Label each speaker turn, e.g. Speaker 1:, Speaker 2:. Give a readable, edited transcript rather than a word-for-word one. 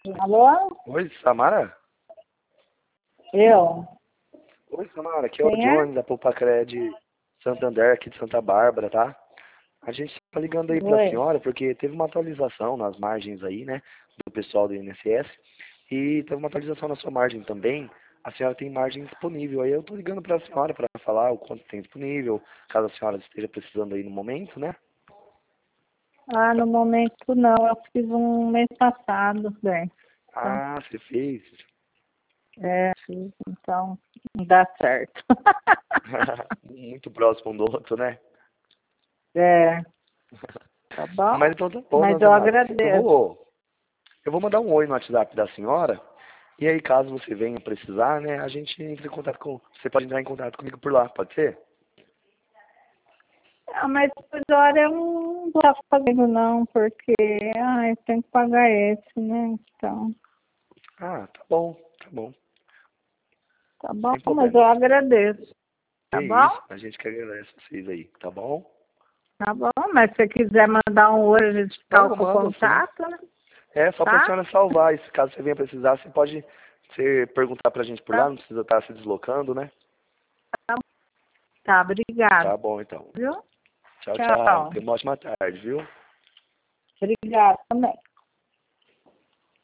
Speaker 1: Alô?
Speaker 2: Oi, Samara?
Speaker 1: Eu?
Speaker 2: Oi, Samara, aqui é o
Speaker 1: Quem é?
Speaker 2: Johnny da Pulpacré de Santander, aqui de Santa Bárbara, tá? A gente tá ligando aí pra
Speaker 1: Oi.
Speaker 2: senhora porque teve uma atualização nas margens aí, né, do pessoal do INSS e teve uma atualização na sua margem também. A senhora tem margem disponível. Aí eu tô ligando pra senhora pra falar o quanto tem disponível, caso a senhora esteja precisando aí no momento, né?
Speaker 1: Ah, no momento não. Eu fiz um mês passado, bem. Então,
Speaker 2: Ah, você fez?
Speaker 1: fiz, então não dá certo.
Speaker 2: Muito próximo um do outro, né?
Speaker 1: É, tá
Speaker 2: Mas
Speaker 1: bom?
Speaker 2: então tá bom,
Speaker 1: Mas
Speaker 2: né,
Speaker 1: eu
Speaker 2: Samara? Eu
Speaker 1: agradeço.
Speaker 2: vou, eu vou mandar um oi no WhatsApp da senhora. E aí, caso você venha precisar, né, a gente entra em contato com... Você pode entrar em contato comigo por lá, pode ser?
Speaker 1: Ah, mas agora eu não vou estar fazendo não, porque eu tenho que pagar esse, né? Então,
Speaker 2: Ah, tá bom,
Speaker 1: tá bom,
Speaker 2: sem
Speaker 1: mas eu
Speaker 2: problemas.
Speaker 1: agradeço.
Speaker 2: Que
Speaker 1: Tá
Speaker 2: isso,
Speaker 1: bom?
Speaker 2: a gente que agradece vocês aí, tá bom?
Speaker 1: Tá bom, mas se você quiser mandar um oi, a gente
Speaker 2: Não,
Speaker 1: ficar
Speaker 2: eu
Speaker 1: com
Speaker 2: mando sim.
Speaker 1: contato, né?
Speaker 2: É só pra
Speaker 1: Tá?
Speaker 2: senhora salvar, e se caso você venha precisar, você pode perguntar pra gente por lá,
Speaker 1: Tá,
Speaker 2: não precisa estar se deslocando, né?
Speaker 1: tá, obrigada,
Speaker 2: Tá bom, então.
Speaker 1: viu?
Speaker 2: Tchau, tchau.
Speaker 1: Tchau.
Speaker 2: Tenha uma ótima tarde, viu?
Speaker 1: Obrigada também.